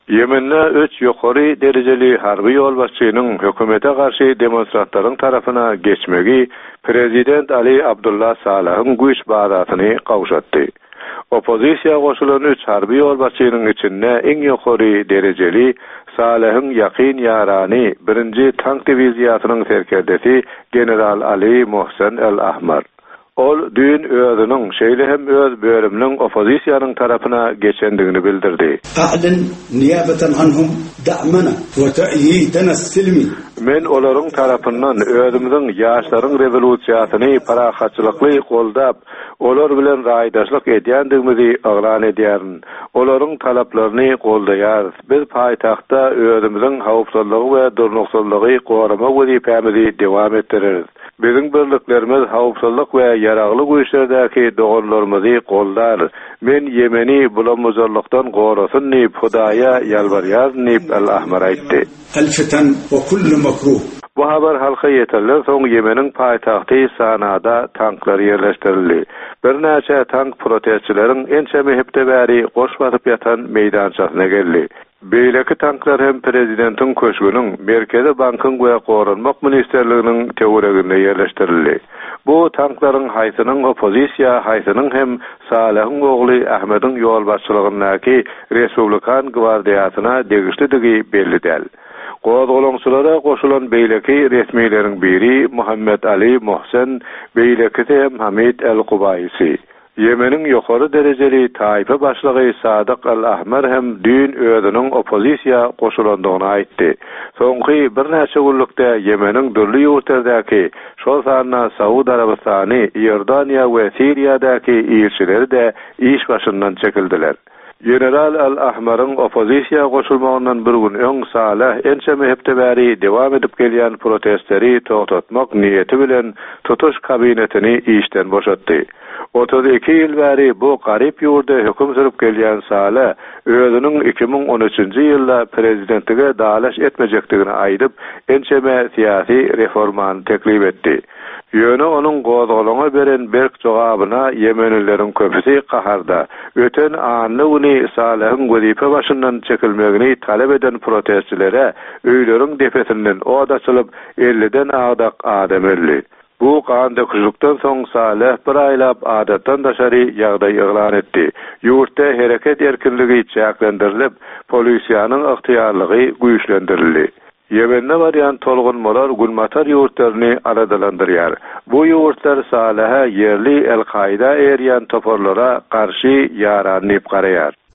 Yemen'de 3 yukarı dereceli harbi yolbaşçının hökümete karşı demonstrantların tarafına geçmegi Prezident Ali Abdullah Salah'ın güç bağdatını kavuşattı. Opozisiya koşulan 3 harbi yolbaşçının içinde en yukarı dereceli Salah'ın yakın yarani 1. Tank Diviziyasının serkerdesi General Ali Mohsen el-Ahmar. Ol dün özünün şeýle hem öz bölüminiň opozisiýanyň tarapyna geçendigini bildirdi. A'lan niyabatan anhum da'mana we ta'yidana as-silmi. Men olaryň tarapyndan özümiziň ýaşlaryň rewolusiýasyny parahatçylykly goldap, olar bilen raýdaşlyk edýändigimizi aglan edýärin. Olaryň talaplaryny goldaýar. Biz paýtagtda özümiziň hawpsuzlygy we durnuksyzlygy gorama wezipemizi dowam etdireriz. Bizim birliklerimiz hawpsuzlyk we yaragly güýçlerdäki doganlarymyzy goldar. Men Yemeni bulamazlykdan gorasyn diýip Hudaýa ýalbarýar diýip el-Ahmar aýtdy. Al-fitan we kullu makruh. Bu habar halka yeterler soň Yemeniň paýtagty Sanada tanklar ýerleşdirildi. Bir näçe tank protestçileriň ençemi hepde bäri goş basyp ýatan meýdançasyna geldi. Beýleki tanklar hem prezidentiň köşgüniň Merkezi Bankyň we Goranmak ministerliginiň tegereginde ýerleşdirildi. Bu tanklaryň haýsynyň opozisiýa haýsynyň hem Salahyň ogly Ahmediň ýolbaşçylygyndaky Respublikan gwardiýasyna degişlidigi belli däl. Gozgolaňçylara goşulan beýleki resmiýleriň biri Muhammed Ali Mohsen, beýleki hem Hamid el-Qubaysi. Yemeniň ýokary derejeli taýpa başlygy Sadyk el-Ahmar hem dün özüniň opozisiýa goşulandygyny aýtdy. Soňky bir näçe günlükde Yemeniň dürli ýurtlardaky, şol sanyna Saud Arabistany, Ýordaniýa we Siriýadaky ilçileri de iş başyndan çekildiler. General el-Ahmar'ın opozisiya koşulmağından bir gün öň Salah ençemi hepde bäri dewam edip gelýän protestleri toxtatmak niýeti bilen tutuş kabinetini işten boşatdy. 32 ýyl bäri bu garyp ýurda höküm sürüp gelýän Salah özüniň 2013-nji ýylda prezidentlige dalaş etmejekdigini aýdyp ençeme siýasy reformany teklip etdi. Ýöne onuň gozgolaňa beren berk jogabyna Yemenlilerin köpüsi gaharda. Öten anly uny Salahyň wezipe başyndan çekilmegini talep eden protestçilere öýleriň defetinden oda açylyp 50den agdak adam öldi. Bu gandyklyklykdan soň Salah bir aýlap adatdan daşary ýagdaý eglan etdi. Ýurtda hereket erkinligi çäklendirilip, polisiýanyň ygtyýarlygy güýçlendirildi. Yemende baryan tolgunmalar gulmatar ýurtlaryny aradalandyrýar. Bu ýurtlar Salaha yerli El-Qaida erýän toporlara garşy ýaranyp garaýar.